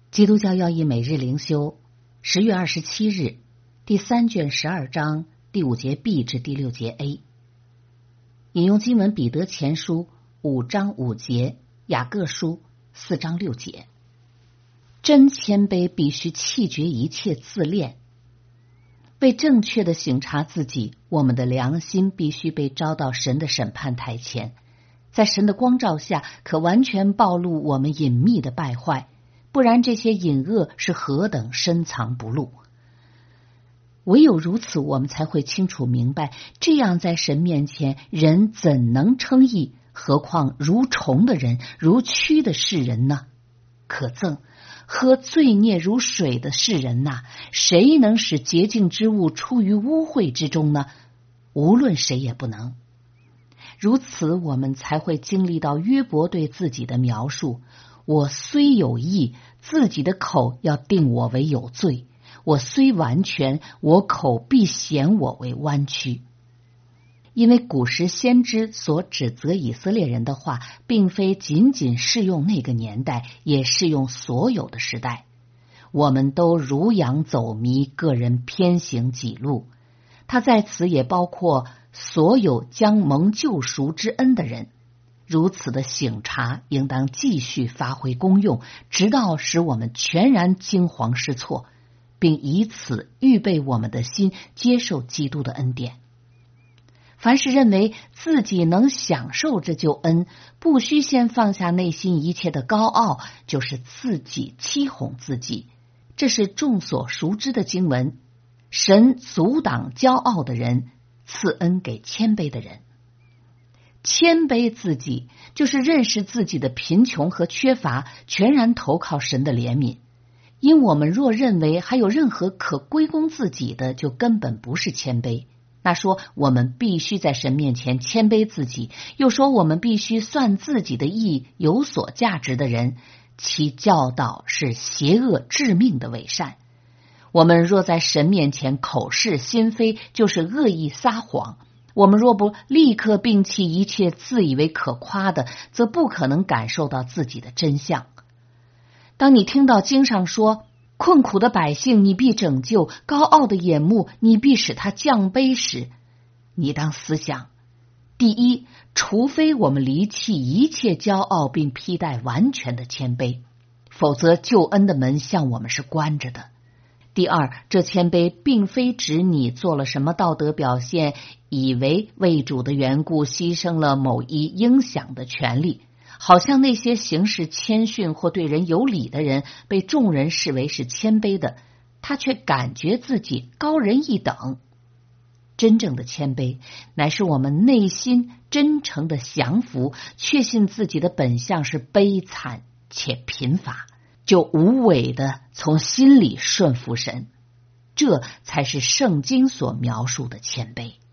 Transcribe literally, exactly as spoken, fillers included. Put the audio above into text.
基督教要义每日灵修，十月二十七日，第三卷十二章第五节 B 至第六节 A。引用经文彼得前书五章五节，雅各书四章六节。真谦卑必须弃绝一切自恋。为正确的省察自己，我们的良心必须被招到神的审判台前，在神的光照下，可完全暴露我们隐秘的败坏，不然这些隐恶是何等深藏不露。唯有如此，我们才会清楚明白，这样在神面前，人怎能称义？何况如虫的人，如蛆的世人呢？可憎！喝罪孽如水的世人呐、啊，谁能使洁净之物出于污秽之中呢？无论谁也不能。如此，我们才会经历到约伯对自己的描述：我虽有义，自己的口要定我为有罪；我虽完全，我口必显我为弯曲。因为古时先知所指责以色列人的话，并非仅仅适用那个年代，也适用所有的时代。我们都如羊走迷，个人偏行己路。他在此也包括所有将蒙救赎之恩的人。如此的省察应当继续发挥功用，直到使我们全然惊惶失措，并以此预备我们的心接受基督的恩典。凡是认为自己能享受这救恩，不需先放下内心一切的高傲，就是自己欺哄自己。这是众所熟知的经文。神阻挡骄傲的人，赐恩给谦卑的人。谦卑自己，就是认识自己的贫穷和缺乏，全然投靠神的怜悯。因我们若认为还有任何可归功自己的，就根本不是谦卑。那说我们必须在神面前谦卑自己，又说我们必须算自己的义有所价值的人，其教导是邪恶致命的伪善。我们若在神面前口是心非，就是恶意撒谎。我们若不立刻摒弃一切自以为可夸的，则不可能感受到自己的真相。当你听到经上说，困苦的百姓你必拯救，高傲的眼目你必使他降卑时，你当思想：第一，除非我们离弃一切骄傲，并披戴完全的谦卑，否则救恩的门向我们是关着的。第二，这谦卑并非指你做了什么道德表现，以为为主的缘故牺牲了某一应享的权利，好像那些行事谦逊或对人有礼的人被众人视为是谦卑的，他却感觉自己高人一等。真正的谦卑乃是我们内心真诚的降服，确信自己的本相是悲惨且贫乏，就无伪的从心里顺服神。这才是圣经所描述的谦卑。